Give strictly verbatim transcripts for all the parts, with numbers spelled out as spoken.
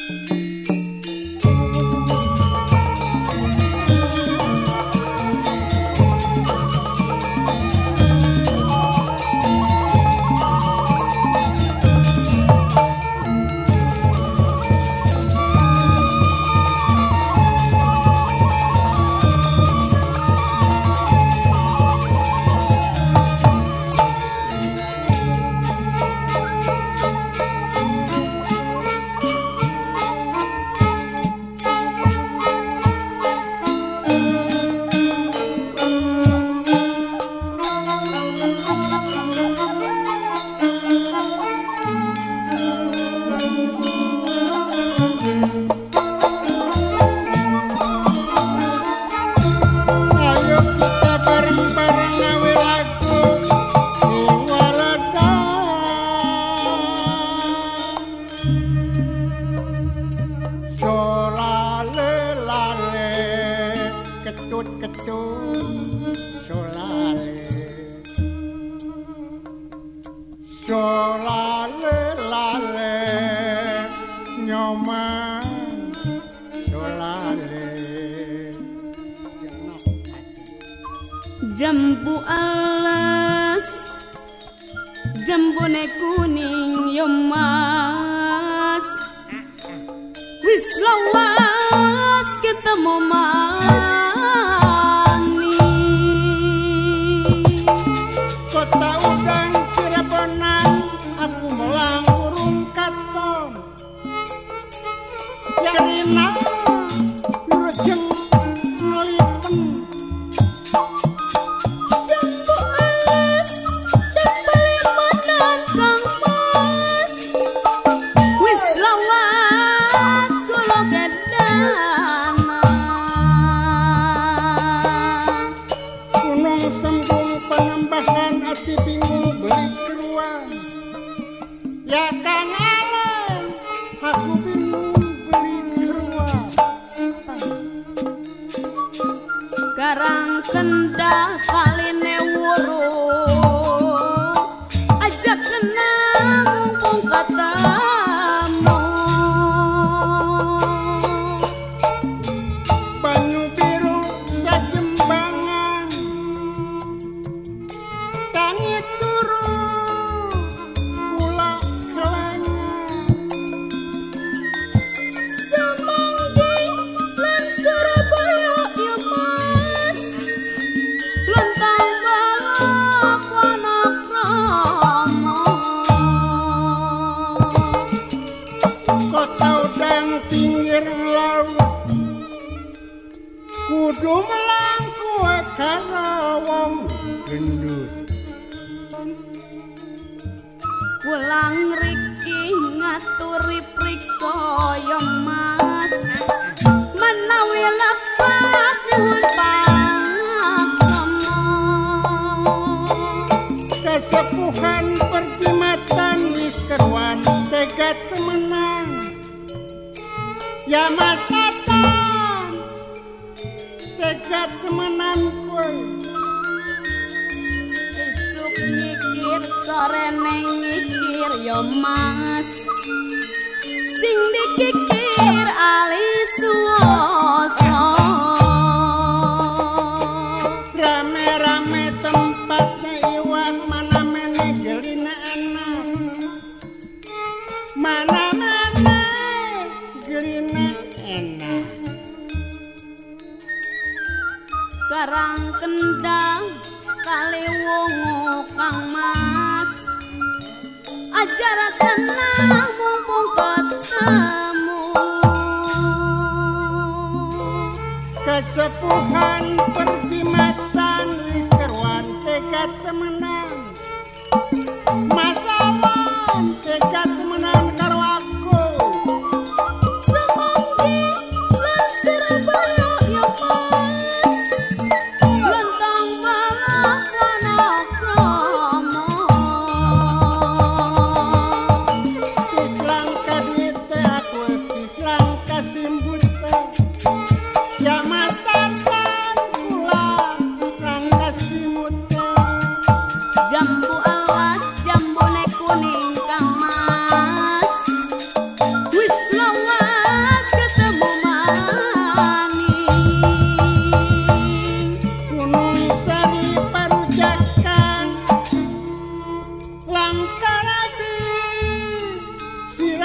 Jambu alas, jambune kuning yo mas, wis lawas ketemu mani. Kota udang Cirebonan, aku melang urung katon. Jarina rejeng ngelipeng. Ya kan Alen, aku bingung beli keruang. Garang kendah kaline wurung, ajak kenang mumpung ketemu. Banyu biru sajembangan, tangi turu. Kudu melangku karo wong gendut. Pulang riki ngaturi priksa ya mas, menawi lepat nyuwun paksana. Kesepuhan perjimatan wis keruan tega temenan. Ya mas Tatan, tega temenan kowe. Isuk mikir sore neng mikir ya mas, sing dikikir alis suwasa. Rame-rame tempatnya iwak, mana mene gelina enak, mana mene gelina enak. Garang kendang kali wungu kang mas, ajar kenang mumpung ketemu. Kesepuhan perjimatan wis keruan tega temenan. Masawan tega temenan karo aku. Semanggi lan Surabaya ya mas, lentang balap Wanakrama.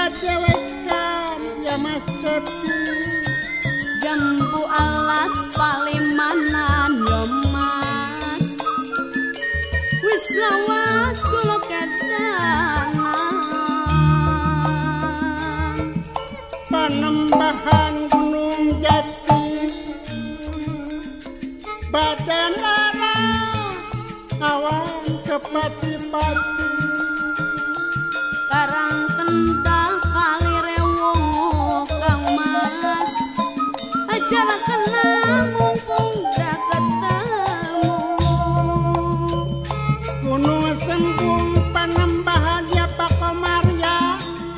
padewekan ya Mas Cepi Jambu alas palimanan yo Mas wis lawas kula kedanan Panembahan Gunung Jati badan lara awan kepati-pati Karang kendang kali rewung Kang Mas ajar kena mumpung dak ketemu Gunung Sembung Panembahan ya Pak Komarya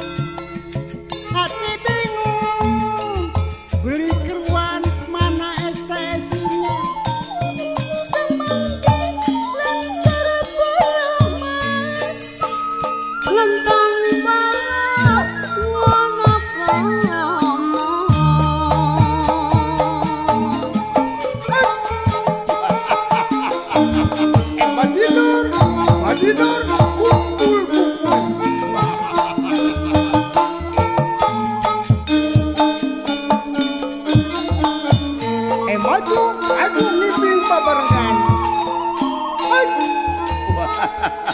hati bingung beli keruan mana S T S-nya semanggi lan serbu Mas lentang balap Wonokomo Bajinur Bajinur kumpul Eh maju, maju ngiping babarengan. Hai.